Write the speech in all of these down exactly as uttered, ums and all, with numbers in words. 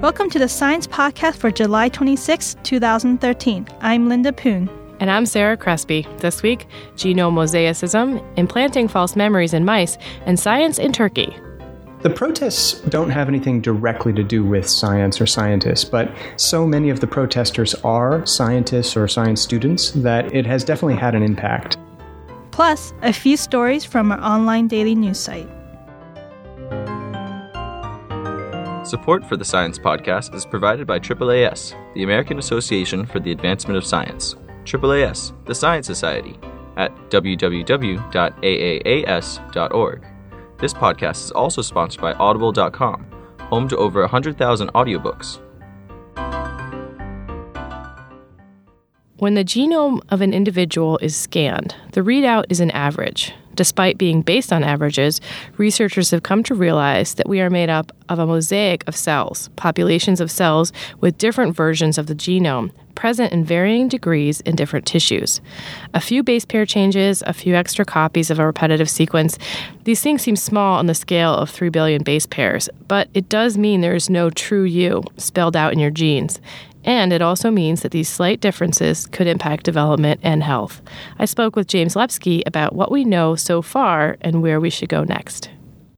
Welcome to the Science Podcast for July twenty-sixth, twenty thirteen. I'm Linda Poon. And I'm Sarah Crespi. This week, genome mosaicism, implanting false memories in mice, and science in Turkey. The protests don't have anything directly to do with science or scientists, but so many of the protesters are scientists or science students that it has definitely had an impact. Plus, a few stories from our online daily news site. Support for the Science Podcast is provided by A A A S, the American Association for the Advancement of Science. A A A S, the Science Society, at w w w dot a a a s dot org. This podcast is also sponsored by audible dot com, home to over one hundred thousand audiobooks. When the genome of an individual is scanned, the readout is an average. Despite being based on averages, researchers have come to realize that we are made up of a mosaic of cells, populations of cells with different versions of the genome, present in varying degrees in different tissues. A few base pair changes, a few extra copies of a repetitive sequence. These things seem small on the scale of three billion base pairs, but it does mean there is no true you spelled out in your genes. And it also means that these slight differences could impact development and health. I spoke with James Lepsky about what we know so far and where we should go next.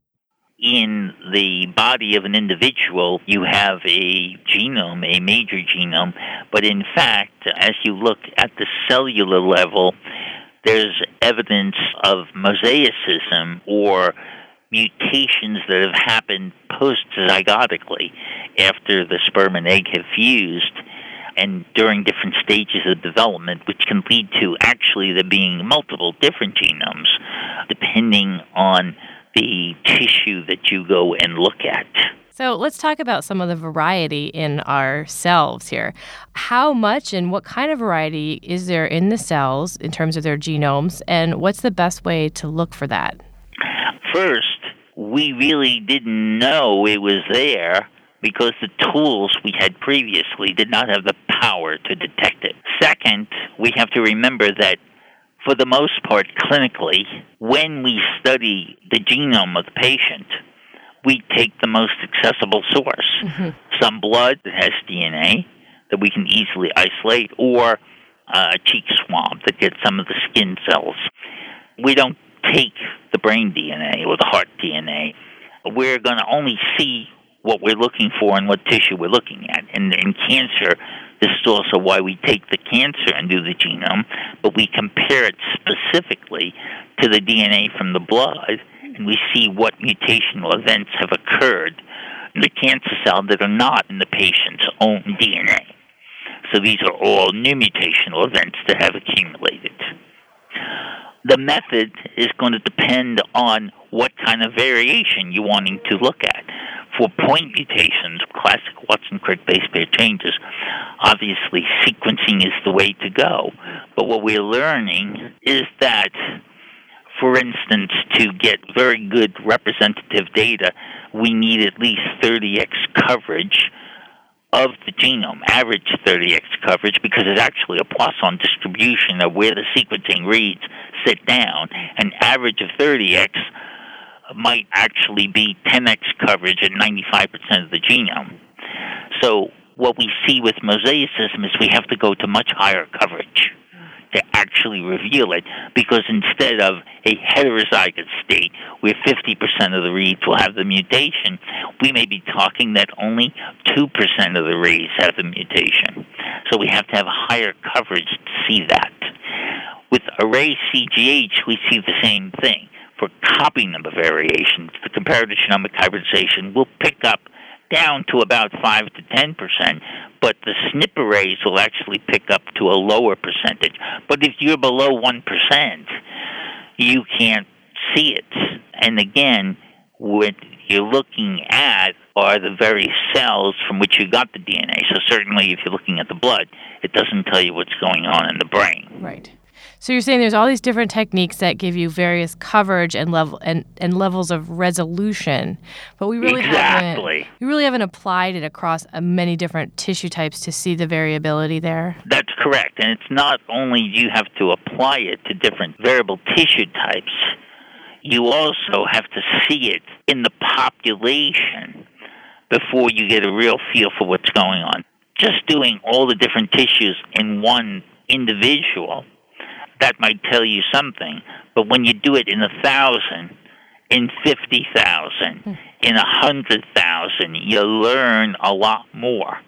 In the body of an individual, you have a genome, a major genome, but in fact, as you look at the cellular level, there's evidence of mosaicism or mutations that have happened post-zygotically after the sperm and egg have fused and during different stages of development, which can lead to actually there being multiple different genomes depending on the tissue that you go and look at. So let's talk about some of the variety in our cells here. How much and what kind of variety is there in the cells in terms of their genomes, and what's the best way to look for that? First, we really didn't know it was there because the tools we had previously did not have the power to detect it. Second, we have to remember that for the most part, clinically, when we study the genome of the patient, we take the most accessible source. Mm-hmm. Some blood that has D N A that we can easily isolate, or uh, a cheek swab that gets some of the skin cells. We don't take the brain D N A or the heart D N A. We're going to only see what we're looking for and what tissue we're looking at. And in cancer, this is also why we take the cancer and do the genome, but we compare it specifically to the D N A from the blood, and we see what mutational events have occurred in the cancer cell that are not in the patient's own D N A. So these are all new mutational events that have accumulated. The method is going to depend on what kind of variation you're wanting to look at. For point mutations, classic Watson-Crick base pair changes, obviously sequencing is the way to go. But what we're learning is that, for instance, to get very good representative data, we need at least thirty x coverage of the genome, average thirty x coverage, because it's actually a Poisson distribution of where the sequencing reads sit down. An average of thirty x might actually be ten x coverage at ninety-five percent of the genome. So what we see with mosaicism is we have to go to much higher coverage to actually reveal it, because instead of a heterozygous state where fifty percent of the reads will have the mutation, we may be talking that only two percent of the reads have the mutation. So we have to have higher coverage to see that. With array C G H, we see the same thing. For copy number variations, the comparative genomic hybridization will pick up down to about five to ten percent, but the S N P arrays will actually pick up to a lower percentage. But if you're below one percent, you can't see it. And again, what you're looking at are the very cells from which you got the D N A. So certainly if you're looking at the blood, it doesn't tell you what's going on in the brain. Right. So you're saying there's all these different techniques that give you various coverage and level and, and levels of resolution, but we really exactly. haven't we really haven't applied it across uh, many different tissue types to see the variability there. That's correct, and it's not only do you have to apply it to different variable tissue types, you also have to see it in the population before you get a real feel for what's going on. Just doing all the different tissues in one individual, that might tell you something. But when you do it in a thousand, in fifty thousand, mm. in a hundred thousand, you learn a lot more.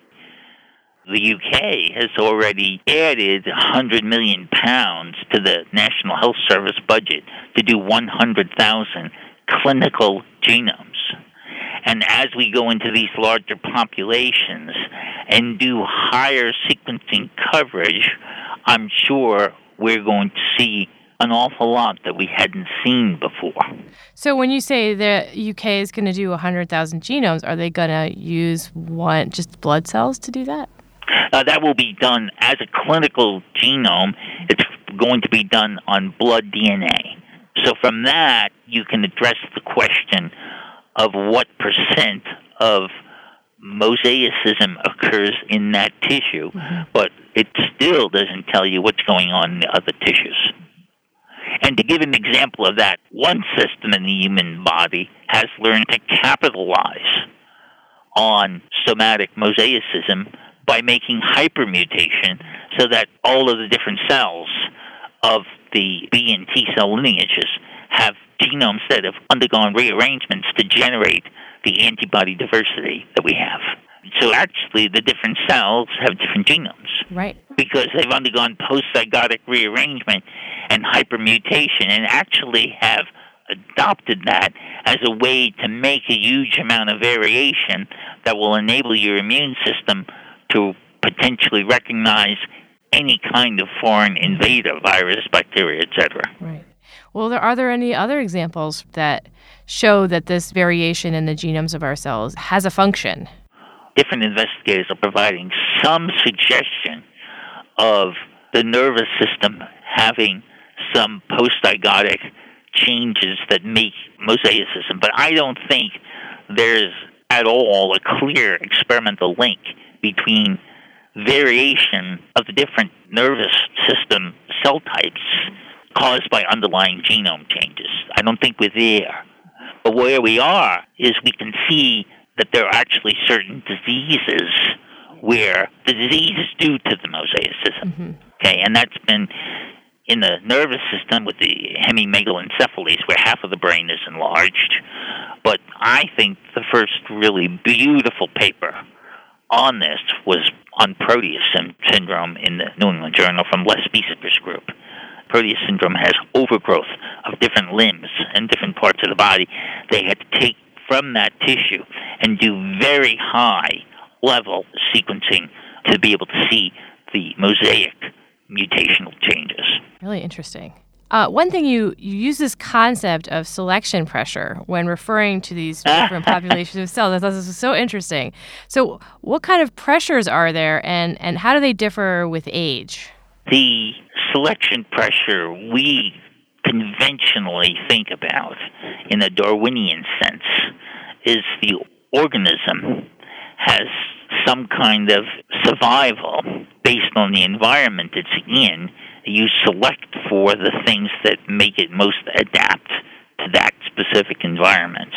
The U K has already added one hundred million pounds to the National Health Service budget to do one hundred thousand clinical genomes. And as we go into these larger populations and do higher sequencing coverage, I'm sure we're going to see an awful lot that we hadn't seen before. So when you say the U K is going to do one hundred thousand genomes, are they going to use one just blood cells to do that? Uh, that will be done as a clinical genome. It's going to be done on blood D N A. So from that, you can address the question of what percent of mosaicism occurs in that tissue, mm-hmm. but it still doesn't tell you what's going on in the other tissues. And to give an example of that, one system in the human body has learned to capitalize on somatic mosaicism by making hypermutation so that all of the different cells of the B and T cell lineages have genomes that have undergone rearrangements to generate the antibody diversity that we have. So actually, the different cells have different genomes. Right. Because they've undergone post-zygotic rearrangement and hypermutation and actually have adopted that as a way to make a huge amount of variation that will enable your immune system to potentially recognize any kind of foreign invader, virus, bacteria, et cetera. Right. Well, there, are there any other examples that show that this variation in the genomes of our cells has a function? Different investigators are providing some suggestion of the nervous system having some post-zygotic changes that make mosaicism. But I don't think there's at all a clear experimental link between variation of the different nervous system cell types caused by underlying genome changes. I don't think we're there. But where we are is we can see that there are actually certain diseases where the disease is due to the mosaicism. Mm-hmm. Okay, and that's been in the nervous system with the hemimegalencephalies, where half of the brain is enlarged. But I think the first really beautiful paper on this was on Proteus syndrome in the New England Journal from Les Bieseker's group. Proteus syndrome has overgrowth of different limbs and different parts of the body. They had to take from that tissue and do very high level sequencing to be able to see the mosaic mutational changes. Really interesting. Uh, one thing you, you use this concept of selection pressure when referring to these different populations of cells. I thought this was so interesting. So what kind of pressures are there, and, and how do they differ with age? The selection pressure we conventionally think about in a Darwinian sense is the organism has some kind of survival based on the environment it's in. You select for the things that make it most adapt to that specific environment.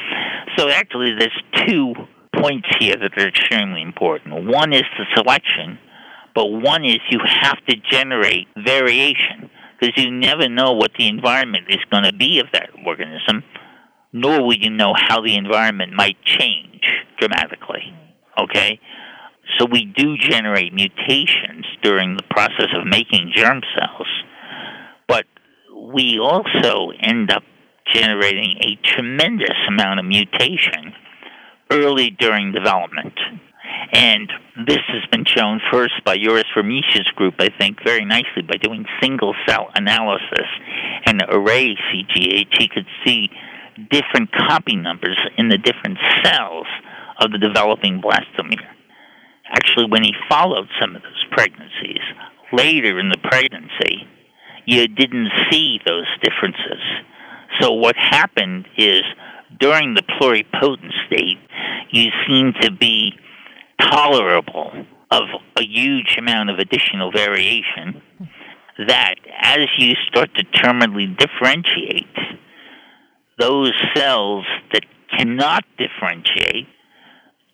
So actually there's two points here that are extremely important. One is the selection, but one is you have to generate variation, because you never know what the environment is going to be of that organism, nor will you know how the environment might change dramatically. Okay? So we do generate mutations during the process of making germ cells, but we also end up generating a tremendous amount of mutation early during development. And this has been shown first by Joris Vermeesch's group, I think, very nicely by doing single-cell analysis and array C G H. He could see different copy numbers in the different cells of the developing blastomere. Actually, when he followed some of those pregnancies, later in the pregnancy, you didn't see those differences. So what happened is, during the pluripotent state, you seem to be tolerable of a huge amount of additional variation that, as you start to terminally differentiate, those cells that cannot differentiate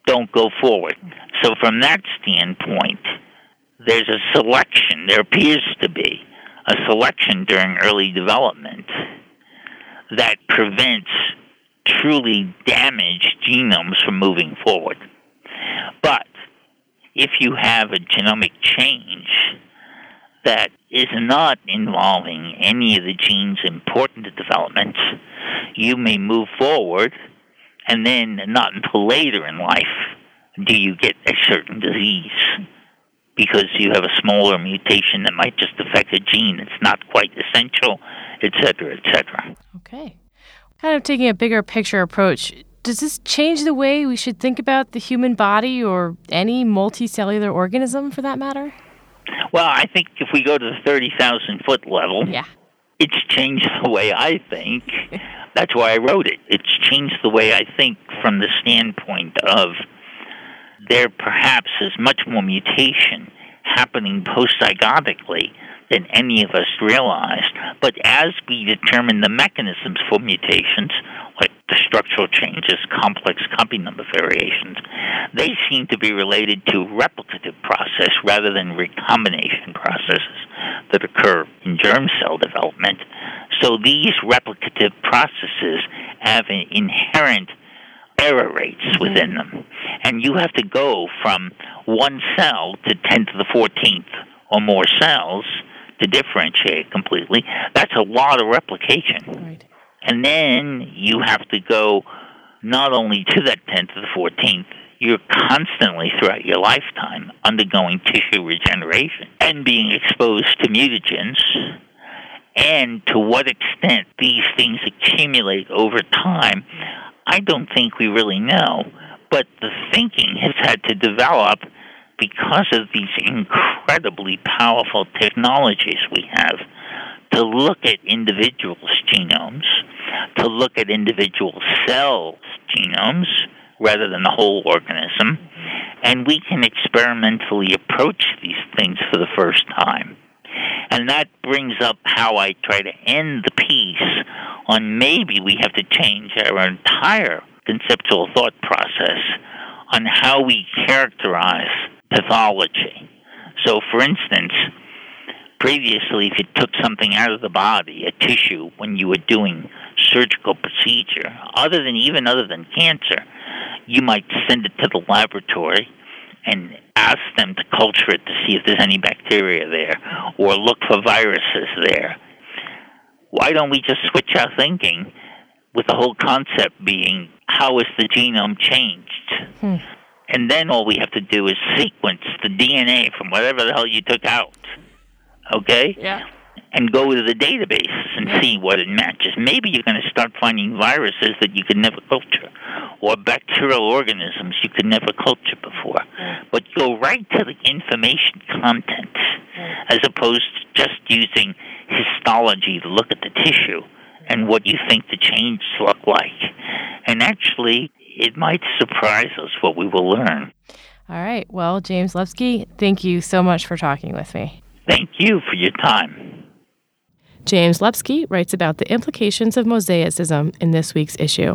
don't go forward. So from that standpoint, there's a selection, there appears to be a selection during early development that prevents truly damaged genomes from moving forward. But if you have a genomic change that is not involving any of the genes important to development, you may move forward, and then not until later in life do you get a certain disease because you have a smaller mutation that might just affect a gene that's not quite essential, et cetera, et cetera. Okay. Kind of taking a bigger picture approach, does this change the way we should think about the human body or any multicellular organism for that matter? Well, I think if we go to the thirty thousand foot level, yeah. it's changed the way I think. That's why I wrote it. It's changed the way I think from the standpoint of there perhaps is much more mutation happening post-zygotically than any of us realized. But as we determine the mechanisms for mutations, like the structural changes, complex copy number variations, they seem to be related to replicative process rather than recombination processes that occur in germ cell development. So these replicative processes have an inherent error rates within them. And you have to go from one cell to ten to the fourteenth or more cells to differentiate completely. That's a lot of replication. Right. And then you have to go not only to that ten to the fourteenth, you're constantly throughout your lifetime undergoing tissue regeneration and being exposed to mutagens. And to what extent these things accumulate over time, I don't think we really know. But the thinking has had to develop because of these incredibly powerful technologies we have to look at individuals' genomes, to look at individual cells' genomes rather than the whole organism, and we can experimentally approach these things for the first time. And that brings up how I try to end the piece on maybe we have to change our entire conceptual thought process on how we characterize pathology. So, for instance, previously, if you took something out of the body, a tissue, when you were doing surgical procedure, other than even other than cancer, you might send it to the laboratory and ask them to culture it to see if there's any bacteria there or look for viruses there. Why don't we just switch our thinking with the whole concept being, how is the genome changed? Hmm. And then all we have to do is sequence the D N A from whatever the hell you took out, okay? Yeah. And go to the databases and yeah. see what it matches. Maybe you're going to start finding viruses that you could never culture or bacterial organisms you could never culture before. Yeah. But go right to the information content yeah. as opposed to just using histology to look at the tissue and what you think the changes look like. And actually, it might surprise us what we will learn. All right. Well, James Lepsky, thank you so much for talking with me. Thank you for your time. James Lepsky writes about the implications of mosaicism in this week's issue.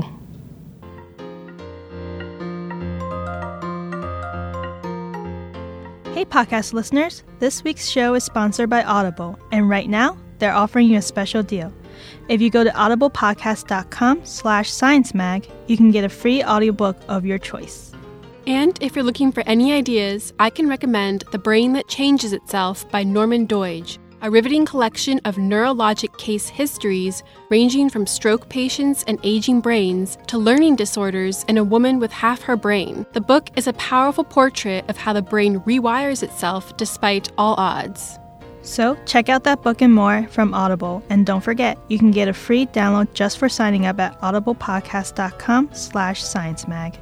Hey, podcast listeners. This week's show is sponsored by Audible, and right now, they're offering you a special deal. If you go to audiblepodcast.com slash science mag, you can get a free audiobook of your choice. And if you're looking for any ideas, I can recommend The Brain That Changes Itself by Norman Doidge, a riveting collection of neurologic case histories ranging from stroke patients and aging brains to learning disorders in a woman with half her brain. The book is a powerful portrait of how the brain rewires itself despite all odds. So check out that book and more from Audible. And don't forget, you can get a free download just for signing up at audiblepodcast.com slash science mag.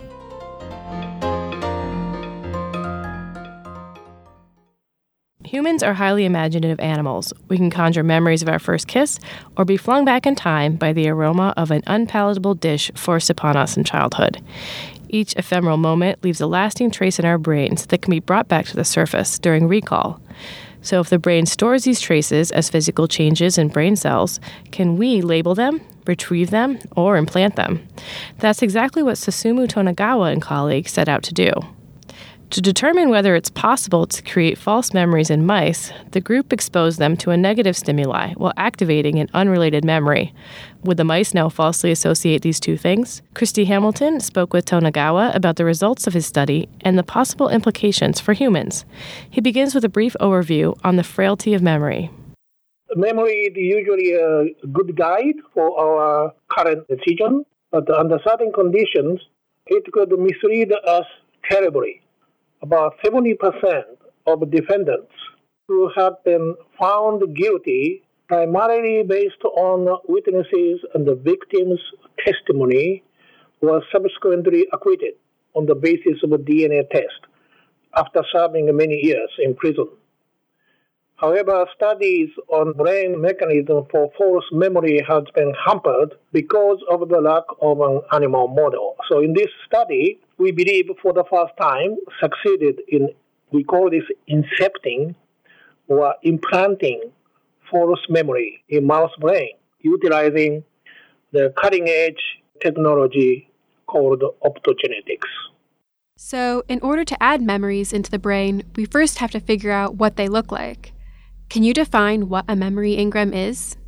Humans are highly imaginative animals. We can conjure memories of our first kiss or be flung back in time by the aroma of an unpalatable dish forced upon us in childhood. Each ephemeral moment leaves a lasting trace in our brains that can be brought back to the surface during recall. So if the brain stores these traces as physical changes in brain cells, can we label them, retrieve them, or implant them. That's exactly what Susumu Tonegawa and colleagues set out to do. To determine whether it's possible to create false memories in mice, the group exposed them to a negative stimuli while activating an unrelated memory. Would the mice now falsely associate these two things? Christy Hamilton spoke with Tonegawa about the results of his study and the possible implications for humans. He begins with a brief overview on the frailty of memory. Memory is usually a good guide for our current decision, but under certain conditions, it could mislead us terribly. About seventy percent of defendants who have been found guilty primarily based on witnesses and the victims' testimony were subsequently acquitted on the basis of a D N A test after serving many years in prison. However, studies on brain mechanism for false memory has been hampered because of the lack of an animal model. So in this study, we believe for the first time succeeded in, we call this incepting or implanting false memory in mouse brain, utilizing the cutting-edge technology called optogenetics. So in order to add memories into the brain, we first have to figure out what they look like. Can you define what a memory engram is?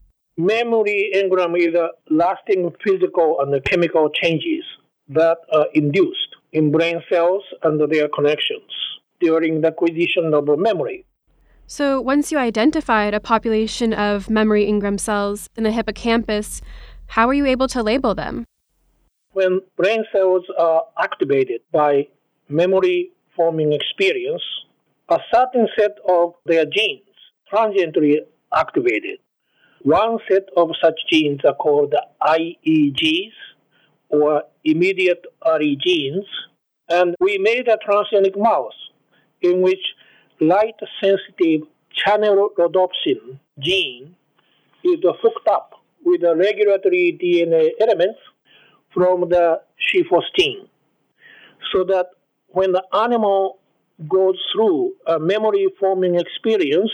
Memory engram is a lasting physical and chemical changes that are induced in brain cells and their connections during the acquisition of memory. So once you identified a population of memory engram cells in the hippocampus, how were you able to label them? When brain cells are activated by memory-forming experience, a certain set of their genes transiently activated. One set of such genes are called I E Gs, or immediate early genes, and we made a transgenic mouse in which light-sensitive channel rhodopsin gene is hooked up with the regulatory D N A elements from the shifostin, so that when the animal goes through a memory-forming experience,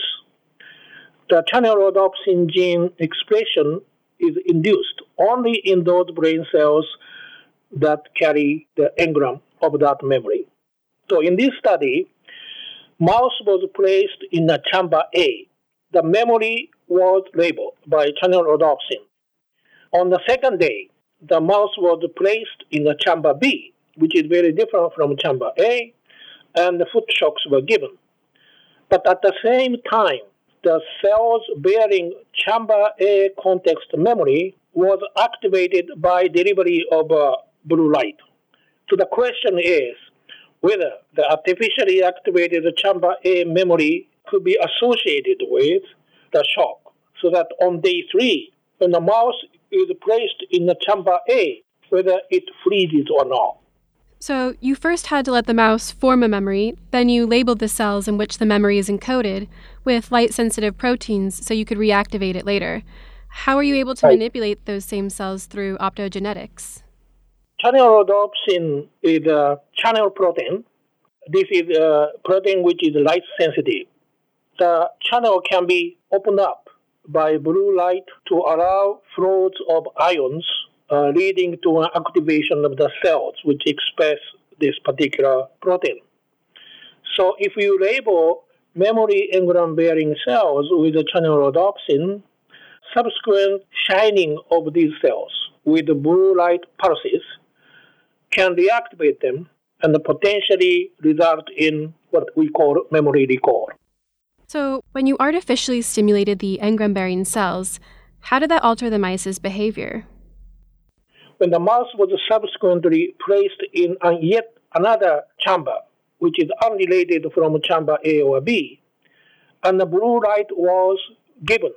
the channel rhodopsin gene expression is induced only in those brain cells that carry the engram of that memory. So in this study, mouse was placed in a chamber A. The memory was labeled by channel rhodopsin. On the second day, the mouse was placed in a chamber B, which is very different from chamber A, and the foot shocks were given. But at the same time, the cells bearing chamber A context memory was activated by delivery of uh, blue light. So the question is whether the artificially activated chamber A memory could be associated with the shock, so that on day three, when the mouse is placed in the chamber A, whether it freezes or not. So you first had to let the mouse form a memory, then you labeled the cells in which the memory is encoded with light-sensitive proteins so you could reactivate it later. How are you able to right. manipulate those same cells through optogenetics? Channel rhodopsin is a channel protein. This is a protein which is light-sensitive. The channel can be opened up by blue light to allow flows of ions Uh, leading to an activation of the cells which express this particular protein. So if you label memory engram-bearing cells with the channel rhodopsin, subsequent shining of these cells with the blue light pulses can reactivate them and potentially result in what we call memory recall. So when you artificially stimulated the engram-bearing cells, how did that alter the mice's behavior? When the mouse was subsequently placed in a yet another chamber, which is unrelated from chamber A or B, and the blue light was given,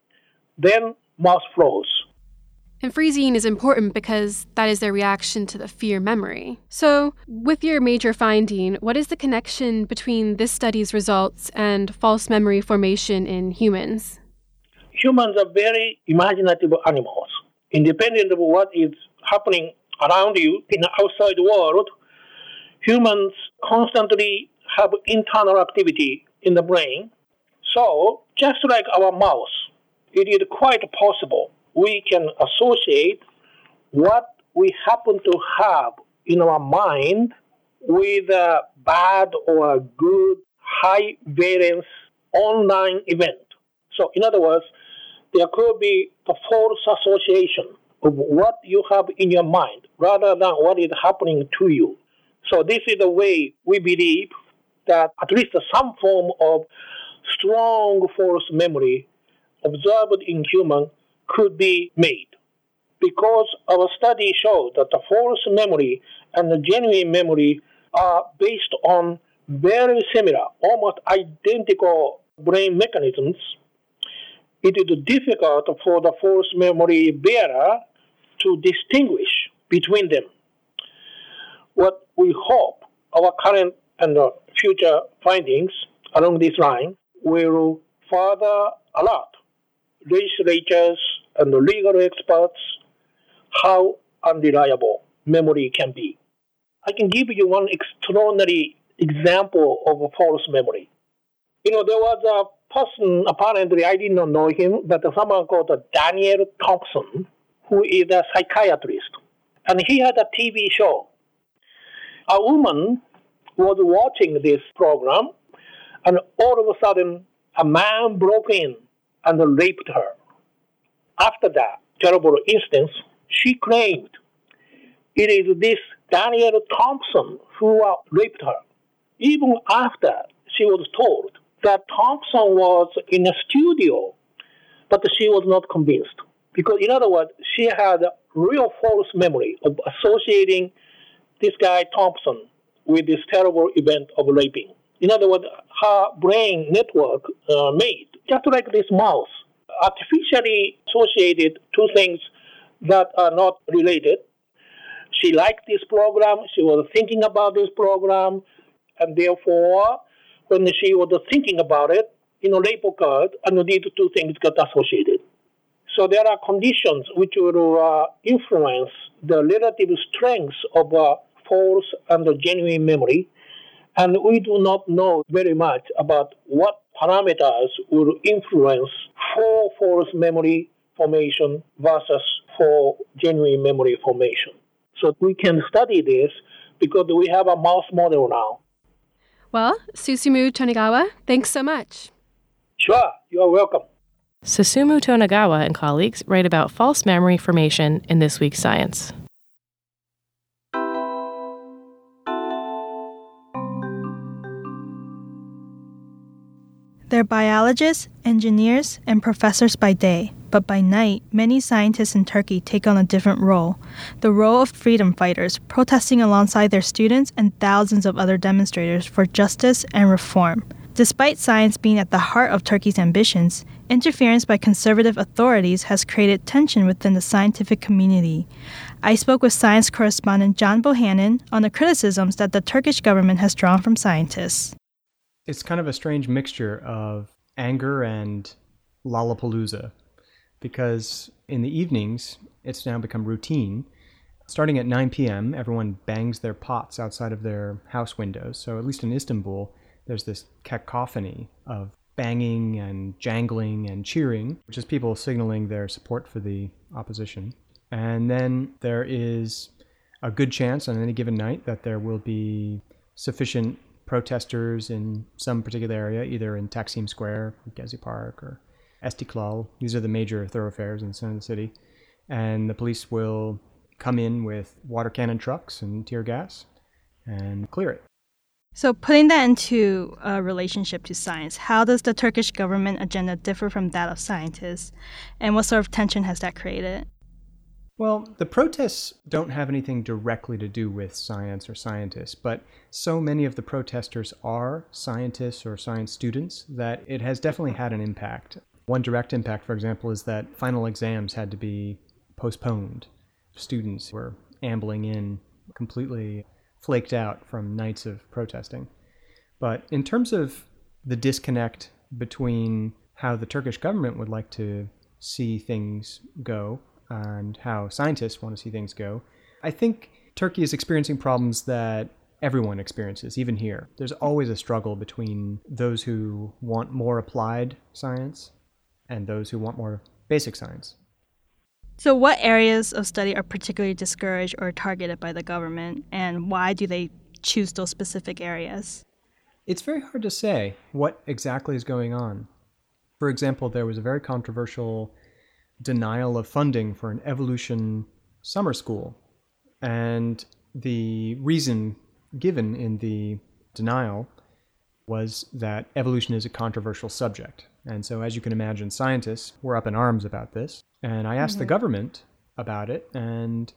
then mouse froze. And freezing is important because that is their reaction to the fear memory. So, with your major finding, what is the connection between this study's results and false memory formation in humans? Humans are very imaginative animals. Independent of what is happening around you in the outside world, humans constantly have internal activity in the brain. So, just like our mouse, it is quite possible we can associate what we happen to have in our mind with a bad or a good high variance online event. So in other words, there could be a false association of what you have in your mind rather than what is happening to you. So this is the way we believe that at least some form of strong false memory observed in human could be made. Because our study showed that the false memory and the genuine memory are based on very similar, almost identical brain mechanisms, it is difficult for the false memory bearer to distinguish between them. What we hope our current and future findings along this line will further alert legislators and legal experts how unreliable memory can be. I can give you one extraordinary example of a false memory. You know, there was a person, apparently I did not know him, but someone called Daniel Thompson, who is a psychiatrist. And he had a T V show. A woman was watching this program, and all of a sudden, a man broke in and raped her. After that terrible instance, she claimed it is this Daniel Thompson who uh, raped her. Even after she was told that Thompson was in a studio, but she was not convinced. Because, in other words, she had a real false memory of associating this guy Thompson with this terrible event of raping. In other words, her brain network uh, made, just like this mouse, artificially associated two things that are not related. She liked this program, she was thinking about this program, and therefore, when she was thinking about it, you know, rape occurred, and these two things got associated. So there are conditions which will uh, influence the relative strengths of uh, false and genuine memory, and we do not know very much about what parameters will influence for false memory formation versus for genuine memory formation. So we can study this because we have a mouse model now. Well, Susumu Tonegawa, thanks so much. Sure, you are welcome. Susumu Tonegawa and colleagues write about false memory formation in this week's Science. They're biologists, engineers, and professors by day, but by night, many scientists in Turkey take on a different role, the role of freedom fighters, protesting alongside their students and thousands of other demonstrators for justice and reform. Despite science being at the heart of Turkey's ambitions, interference by conservative authorities has created tension within the scientific community. I spoke with science correspondent John Bohannon on the criticisms that the Turkish government has drawn from scientists. It's kind of a strange mixture of anger and Lollapalooza, because in the evenings, it's now become routine. Starting at nine p.m., everyone bangs their pots outside of their house windows. So at least in Istanbul, there's this cacophony of banging and jangling and cheering, which is people signaling their support for the opposition. And then there is a good chance on any given night that there will be sufficient protesters in some particular area, either in Taksim Square, Gezi Park, or Istiklal. These are the major thoroughfares in the center of the city. And the police will come in with water cannon trucks and tear gas and clear it. So putting that into a relationship to science, how does the Turkish government agenda differ from that of scientists? And what sort of tension has that created? Well, the protests don't have anything directly to do with science or scientists, but so many of the protesters are scientists or science students that it has definitely had an impact. One direct impact, for example, is that final exams had to be postponed. Students were ambling in completely flaked out from nights of protesting. But in terms of the disconnect between how the Turkish government would like to see things go and how scientists want to see things go, I think Turkey is experiencing problems that everyone experiences, even here. There's always a struggle between those who want more applied science and those who want more basic science. So what areas of study are particularly discouraged or targeted by the government, and why do they choose those specific areas? It's very hard to say what exactly is going on. For example, there was a very controversial denial of funding for an evolution summer school. And the reason given in the denial was that evolution is a controversial subject. And so, as you can imagine, scientists were up in arms about this. And I asked mm-hmm. the government about it, and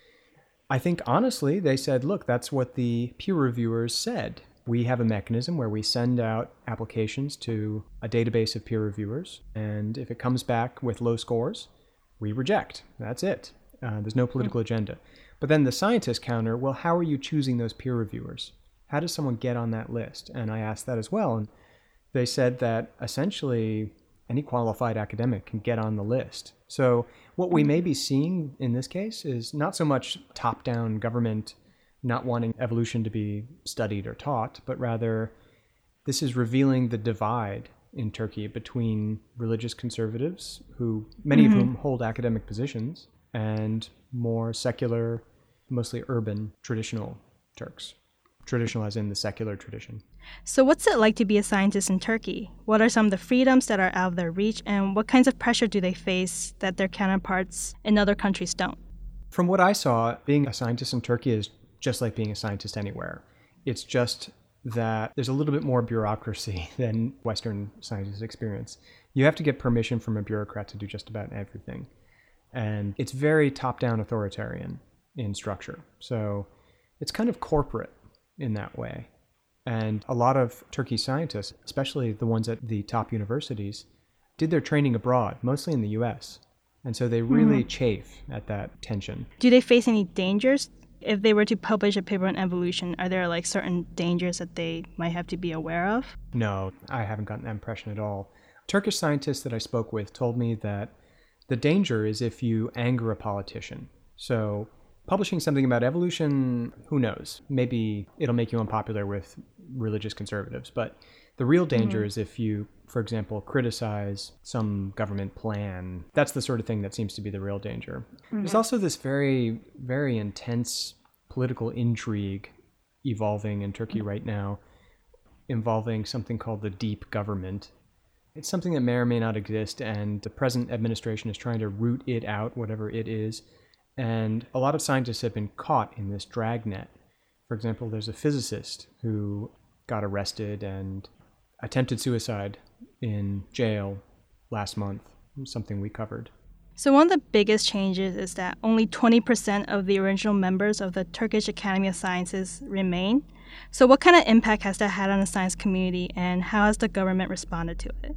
I think honestly, they said, look, that's what the peer reviewers said. We have a mechanism where we send out applications to a database of peer reviewers, and if it comes back with low scores, we reject. That's it. Uh, there's no political mm-hmm. agenda. But then the scientists counter, well, how are you choosing those peer reviewers? How does someone get on that list? And I asked that as well, and they said that essentially any qualified academic can get on the list. So what we may be seeing in this case is not so much top-down government not wanting evolution to be studied or taught, but rather this is revealing the divide in Turkey between religious conservatives, who many mm-hmm. of whom hold academic positions, and more secular, mostly urban, traditional Turks. Traditional as in the secular tradition. So what's it like to be a scientist in Turkey? What are some of the freedoms that are out of their reach, and what kinds of pressure do they face that their counterparts in other countries don't? From what I saw, being a scientist in Turkey is just like being a scientist anywhere. It's just that there's a little bit more bureaucracy than Western scientists experience. You have to get permission from a bureaucrat to do just about everything. And it's very top-down authoritarian in structure. So it's kind of corporate in that way. And a lot of Turkey's scientists, especially the ones at the top universities, did their training abroad, mostly in the U S. And so they really mm-hmm. chafe at that tension. Do they face any dangers? If they were to publish a paper on evolution, are there like certain dangers that they might have to be aware of? No, I haven't gotten that impression at all. Turkish scientists that I spoke with told me that the danger is if you anger a politician. So publishing something about evolution, who knows? Maybe it'll make you unpopular with religious conservatives. But the real danger mm-hmm. is if you, for example, criticize some government plan. That's the sort of thing that seems to be the real danger. Mm-hmm. There's also this very, very intense political intrigue evolving in Turkey mm-hmm. right now, involving something called the deep government. It's something that may or may not exist, and the present administration is trying to root it out, whatever it is. And a lot of scientists have been caught in this dragnet. For example, there's a physicist who got arrested and attempted suicide in jail last month, something we covered. So one of the biggest changes is that only twenty percent of the original members of the Turkish Academy of Sciences remain. So what kind of impact has that had on the science community, and how has the government responded to it?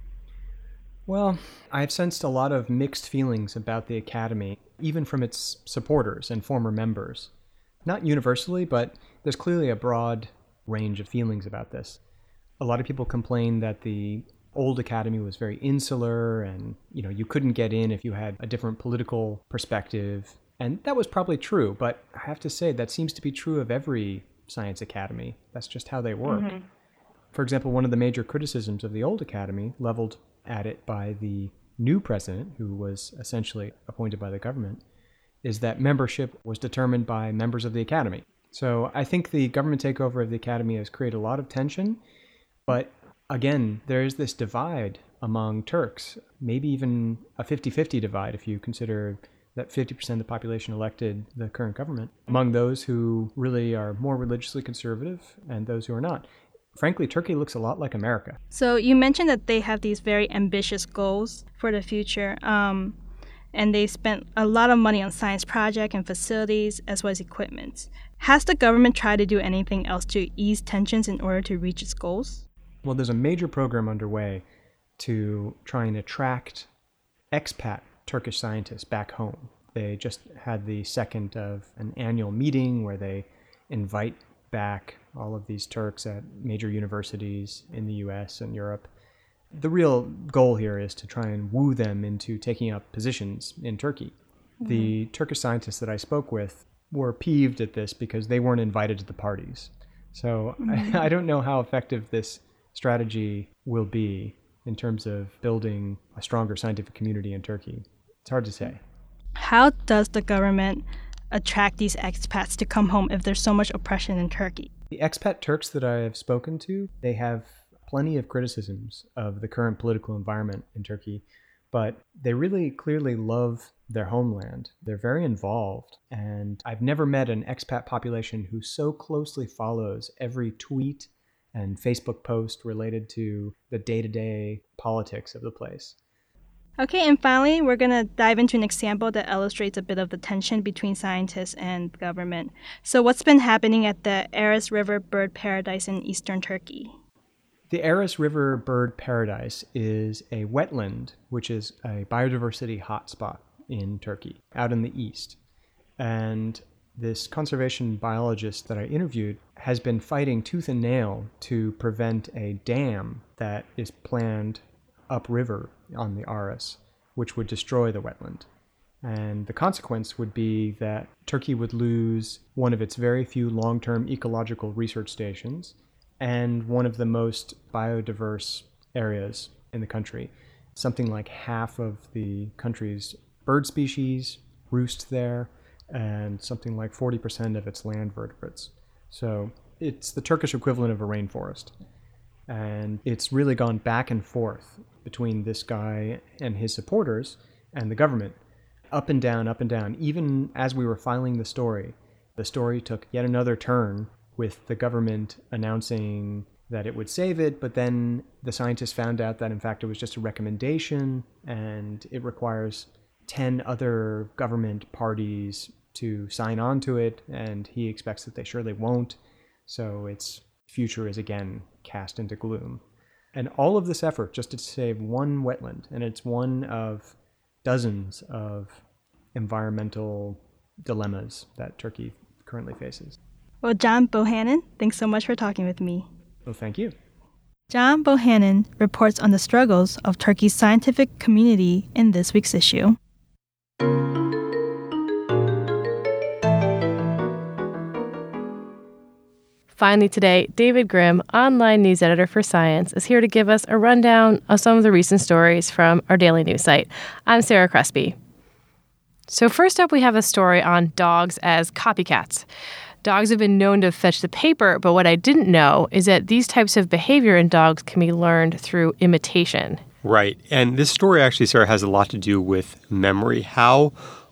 Well, I've sensed a lot of mixed feelings about the Academy, even from its supporters and former members. Not universally, but there's clearly a broad range of feelings about this. A lot of people complain that the old Academy was very insular, and you know you couldn't get in if you had a different political perspective. And that was probably true, but I have to say that seems to be true of every science academy. That's just how they work. Mm-hmm. For example, one of the major criticisms of the old Academy, leveled at it by the new president, who was essentially appointed by the government, is that membership was determined by members of the Academy. So I think the government takeover of the Academy has created a lot of tension, but again, there is this divide among Turks, maybe even a fifty-fifty divide if you consider that fifty percent of the population elected the current government, among those who really are more religiously conservative and those who are not. Frankly, Turkey looks a lot like America. So you mentioned that they have these very ambitious goals for the future, um, and they spent a lot of money on science projects and facilities as well as equipment. Has the government tried to do anything else to ease tensions in order to reach its goals? Well, there's a major program underway to try and attract expat Turkish scientists back home. They just had the second of an annual meeting where they invite back all of these Turks at major universities in the U S and Europe. The real goal here is to try and woo them into taking up positions in Turkey. Mm-hmm. The Turkish scientists that I spoke with were peeved at this because they weren't invited to the parties. So mm-hmm. I, I don't know how effective this strategy will be in terms of building a stronger scientific community in Turkey. It's hard to say. how does the government attract these expats to come home if there's so much oppression in Turkey? The expat Turks that I have spoken to, they have plenty of criticisms of the current political environment in Turkey, but they really clearly love their homeland. They're very involved, and I've never met an expat population who so closely follows every tweet and Facebook post related to the day-to-day politics of the place. Okay, and finally, we're going to dive into an example that illustrates a bit of the tension between scientists and government. So what's been happening at the Aras River Bird Paradise in eastern Turkey? The Aras River Bird Paradise is a wetland, which is a biodiversity hotspot in Turkey, out in the east. And this conservation biologist that I interviewed has been fighting tooth and nail to prevent a dam that is planned upriver on the Aras, which would destroy the wetland. And the consequence would be that Turkey would lose one of its very few long-term ecological research stations and one of the most biodiverse areas in the country. Something like half of the country's bird species roost there, and something like forty percent of its land vertebrates. So it's the Turkish equivalent of a rainforest. And it's really gone back and forth between this guy and his supporters and the government. Up and down, up and down. Even as we were filing the story, the story took yet another turn with the government announcing that it would save it, but then the scientists found out that in fact it was just a recommendation and it requires ten other government parties to sign on to it, and he expects that they surely won't. So its future is again cast into gloom. And all of this effort just to save one wetland, and it's one of dozens of environmental dilemmas that Turkey currently faces. Well, John Bohannon, thanks so much for talking with me. Well, thank you. John Bohannon reports on the struggles of Turkey's scientific community in this week's issue. Finally today, David Grimm, online news editor for Science, is here to give us a rundown of some of the recent stories from our daily news site. I'm Sarah Crespi. So first up, we have a story on dogs as copycats. Dogs have been known to fetch the paper, but what I didn't know is that these types of behavior in dogs can be learned through imitation. Right. And this story actually, Sarah, has a lot to do with memory. How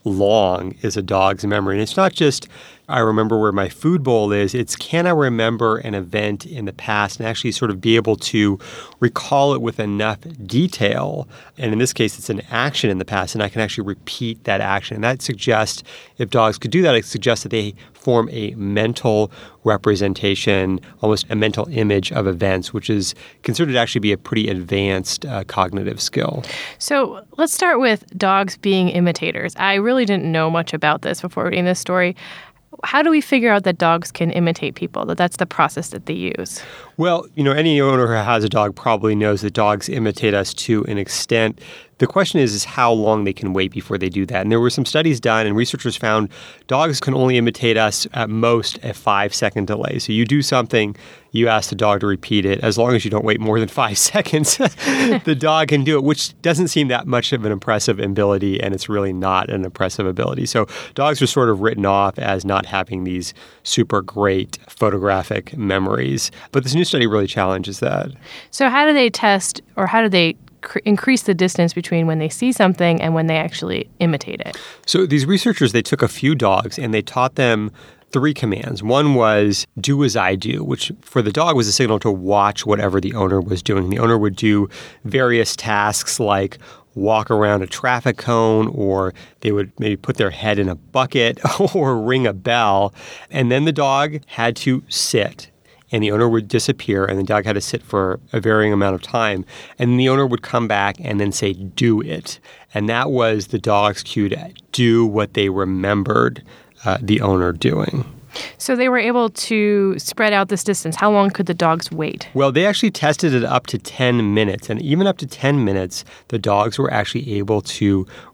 long is a dog's memory? And it's not just, I remember where my food bowl is. It's, can I remember an event in the past and actually sort of be able to recall it with enough detail? And in this case, it's an action in the past, and I can actually repeat that action. And that suggests, if dogs could do that, it suggests that they form a mental representation, almost a mental image of events, which is considered to actually be a pretty advanced uh, cognitive skill. So let's start with dogs being imitators. I really didn't know much about this before reading this story. How do we figure out that dogs can imitate people, that that's the process that they use? Well, you know, any owner who has a dog probably knows that dogs imitate us to an extent. The question is, is how long they can wait before they do that. And there were some studies done, and researchers found dogs can only imitate us at most a five-second delay. So you do something, you ask the dog to repeat it. As long as you don't wait more than five seconds, the dog can do it, which doesn't seem that much of an impressive ability, and it's really not an impressive ability. So dogs are sort of written off as not having these super great photographic memories. But this new study really challenges that. So how do they test, or how do they cr- increase the distance between when they see something and when they actually imitate it? So these researchers, they took a few dogs and they taught them three commands. One was do as I do, which for the dog was a signal to watch whatever the owner was doing. The owner would do various tasks like walk around a traffic cone, or they would maybe put their head in a bucket or ring a bell. And then the dog had to sit, and the owner would disappear, and the dog had to sit for a varying amount of time. And the owner would come back and then say, do it. And that was the dog's cue to do what they remembered uh, the owner doing. So they were able to spread out this distance. How long could the dogs wait? Well, they actually tested it up to ten minutes. And even up to ten minutes, the dogs were actually able to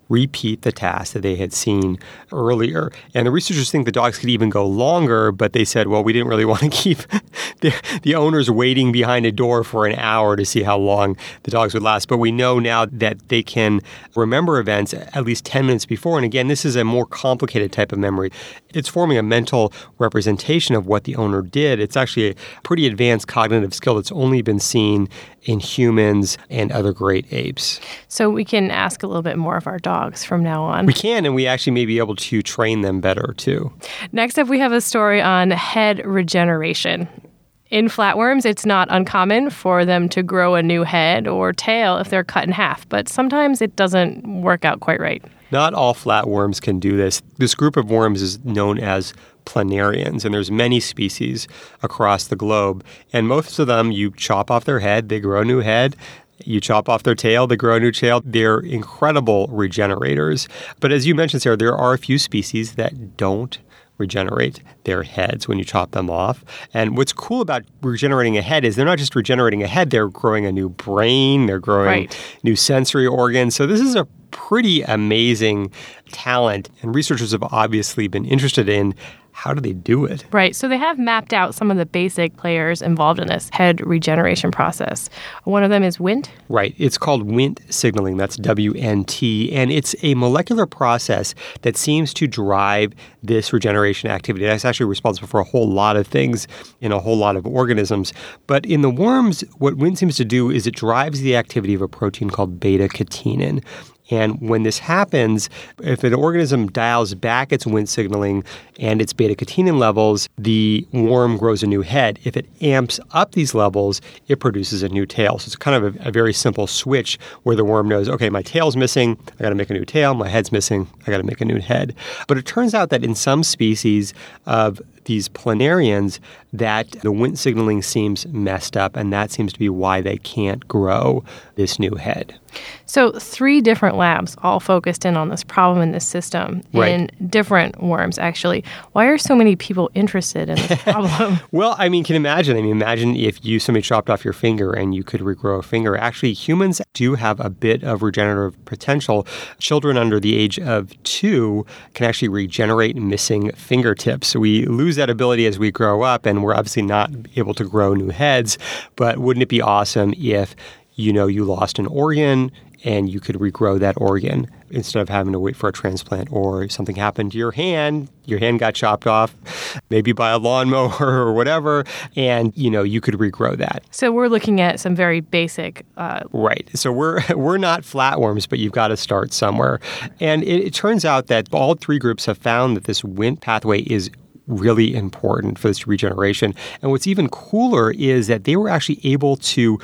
repeat the task that they had seen earlier. And the researchers think the dogs could even go longer, but they said, well, we didn't really want to keep the, the owners waiting behind a door for an hour to see how long the dogs would last. But we know now that they can remember events at least ten minutes before. And again, this is a more complicated type of memory. It's forming a mental representation of what the owner did. It's actually a pretty advanced cognitive skill that's only been seen in humans and other great apes. So we can ask a little bit more of our dogs from now on. We can, and we actually may be able to train them better, too. Next up, we have a story on head regeneration. In flatworms, it's not uncommon for them to grow a new head or tail if they're cut in half, but sometimes it doesn't work out quite right. Not all flatworms can do this. This group of worms is known as planarians, and there's many species across the globe. And most of them, you chop off their head, they grow a new head. You chop off their tail, they grow a new tail. They're incredible regenerators. But as you mentioned, Sarah, there are a few species that don't regenerate their heads when you chop them off. And what's cool about regenerating a head is they're not just regenerating a head, they're growing a new brain, they're growing right. new sensory organs. So this is a pretty amazing talent, and researchers have obviously been interested in how do they do it? Right. So they have mapped out some of the basic players involved in this head regeneration process. One of them is Wnt. Right. It's called Wnt signaling. That's W N T. And it's a molecular process that seems to drive this regeneration activity. That's actually responsible for a whole lot of things in a whole lot of organisms. But in the worms, what Wnt seems to do is it drives the activity of a protein called beta-catenin. And when this happens, if an organism dials back its Wnt signaling and its beta-catenin levels, the worm grows a new head. If it amps up these levels, it produces a new tail. So it's kind of a, a very simple switch where the worm knows, okay, my tail's missing, I got to make a new tail. My head's missing, I got to make a new head. But it turns out that in some species of these planarians, that the Wnt signaling seems messed up, and that seems to be why they can't grow this new head. So three different labs all focused in on this problem in this system right. in different worms, actually. Why are so many people interested in this problem? Well, I mean, can you imagine? I mean, imagine if you somebody chopped off your finger and you could regrow a finger. Actually, humans do have a bit of regenerative potential. Children under the age of two can actually regenerate missing fingertips. We lose that ability as we grow up, and we're obviously not able to grow new heads. But wouldn't it be awesome if, you know, you lost an organ and you could regrow that organ instead of having to wait for a transplant, or something happened to your hand, your hand got chopped off, maybe by a lawnmower or whatever, and, you know, you could regrow that. So we're looking at some very basic... Uh... Right. So we're we're not flatworms, but you've got to start somewhere. And it, it turns out that all three groups have found that this Wnt pathway is really important for this regeneration. And what's even cooler is that they were actually able to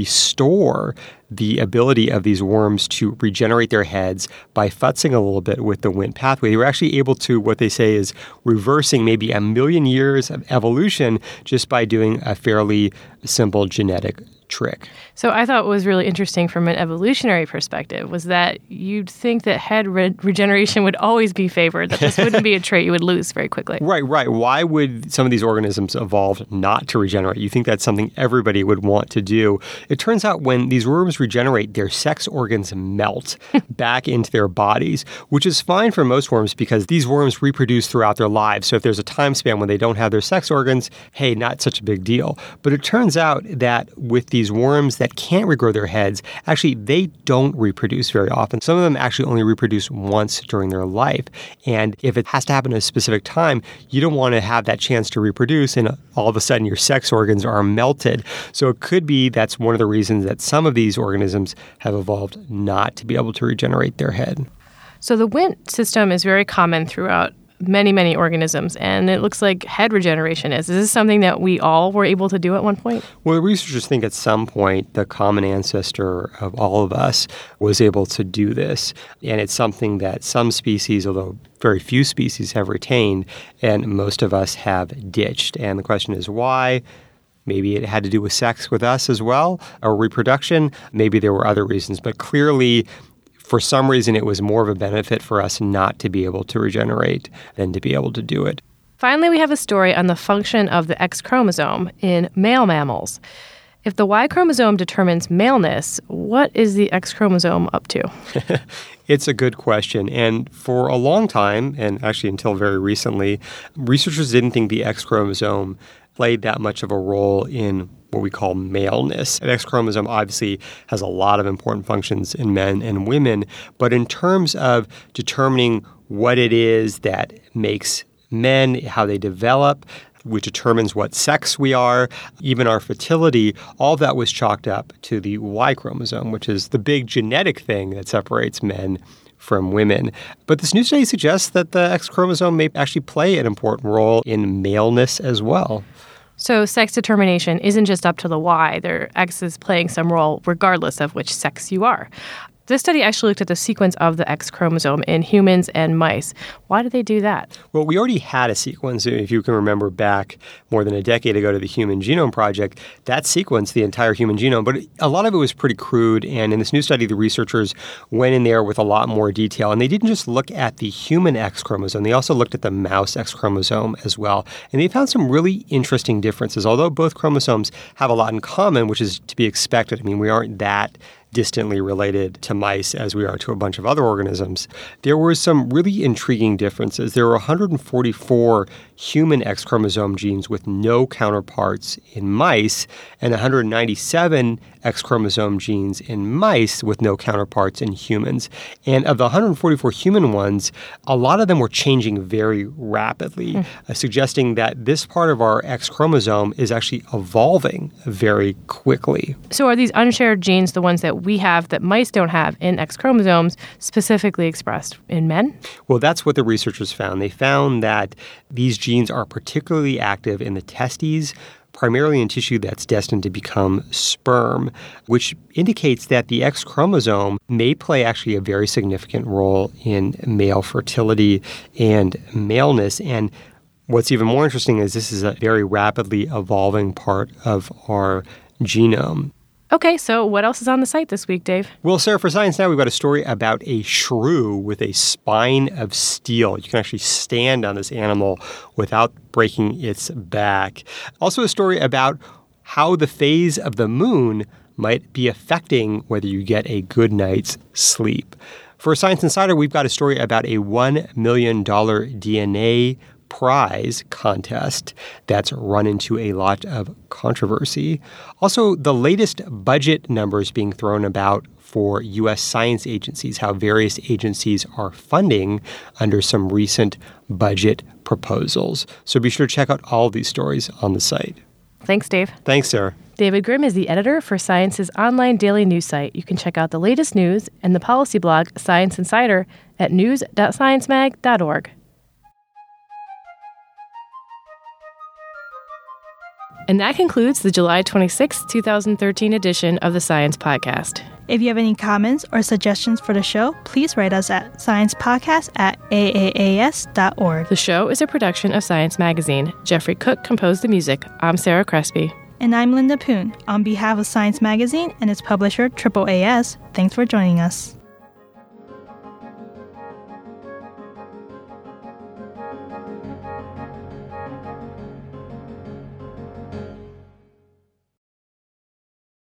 restore the ability of these worms to regenerate their heads by futzing a little bit with the Wnt pathway. They were actually able to, what they say is, reversing maybe a million years of evolution just by doing a fairly simple genetic trick. So I thought what was really interesting from an evolutionary perspective was that you'd think that head re- regeneration would always be favored, that this wouldn't be a trait you would lose very quickly. Right, right. Why would some of these organisms evolve not to regenerate? You think that's something everybody would want to do. It turns out when these worms regenerate, their sex organs melt back into their bodies, which is fine for most worms because these worms reproduce throughout their lives. So if there's a time span when they don't have their sex organs, hey, not such a big deal. But it turns out that with these worms that can't regrow their heads, actually, they don't reproduce very often. Some of them actually only reproduce once during their life. And if it has to happen at a specific time, you don't want to have that chance to reproduce and all of a sudden your sex organs are melted. So it could be that's one of the reasons that some of these organisms have evolved not to be able to regenerate their head. So the Wnt system is very common throughout many, many organisms, and it looks like head regeneration is. Is this something that we all were able to do at one point? Well, the researchers think at some point the common ancestor of all of us was able to do this, and it's something that some species, although very few species, have retained, and most of us have ditched. And the question is why? Maybe it had to do with sex with us as well, or reproduction. Maybe there were other reasons, but clearly for some reason, it was more of a benefit for us not to be able to regenerate than to be able to do it. Finally, we have a story on the function of the X chromosome in male mammals. If the Y chromosome determines maleness, what is the X chromosome up to? It's a good question. And for a long time, and actually until very recently, researchers didn't think the X chromosome played that much of a role in what we call maleness. The X chromosome obviously has a lot of important functions in men and women, but in terms of determining what it is that makes men, how they develop, which determines what sex we are, even our fertility, all of that was chalked up to the Y chromosome, which is the big genetic thing that separates men from women. But this new study suggests that the X chromosome may actually play an important role in maleness as well. So sex determination isn't just up to the Y. Their X is playing some role regardless of which sex you are. This study actually looked at the sequence of the X chromosome in humans and mice. Why did they do that? Well, we already had a sequence. If you can remember back more than a decade ago to the Human Genome Project, that sequenced the entire human genome. But a lot of it was pretty crude. And in this new study, the researchers went in there with a lot more detail. And they didn't just look at the human X chromosome. They also looked at the mouse X chromosome as well. And they found some really interesting differences. Although both chromosomes have a lot in common, which is to be expected. I mean, we aren't that distantly related to mice as we are to a bunch of other organisms, there were some really intriguing differences. There were one hundred forty-four human X chromosome genes with no counterparts in mice and one hundred ninety-seven X chromosome genes in mice with no counterparts in humans. And of the one hundred forty-four human ones, a lot of them were changing very rapidly, mm. uh, suggesting that this part of our X chromosome is actually evolving very quickly. So are these unshared genes the ones that we have that mice don't have in X chromosomes specifically expressed in men? Well, that's what the researchers found. They found that these genes are particularly active in the testes, primarily in tissue that's destined to become sperm, which indicates that the X chromosome may play actually a very significant role in male fertility and maleness. And what's even more interesting is this is a very rapidly evolving part of our genome. Okay, so what else is on the site this week, Dave? Well, Sarah, for Science Now, we've got a story about a shrew with a spine of steel. You can actually stand on this animal without breaking its back. Also a story about how the phase of the moon might be affecting whether you get a good night's sleep. For Science Insider, we've got a story about a one million dollars D N A prize contest that's run into a lot of controversy. Also, the latest budget numbers being thrown about for U S science agencies, how various agencies are funding under some recent budget proposals. So be sure to check out all of these stories on the site. Thanks, Dave. Thanks, Sarah. David Grimm is the editor for Science's online daily news site. You can check out the latest news and the policy blog Science Insider at news dot science mag dot org. And that concludes the July twenty-sixth, twenty thirteen edition of the Science Podcast. If you have any comments or suggestions for the show, please write us at sciencepodcast at a a a s dot org. The show is a production of Science Magazine. Jeffrey Cook composed the music. I'm Sarah Crespi. And I'm Linda Poon. On behalf of Science Magazine and its publisher, Triple A S, thanks for joining us.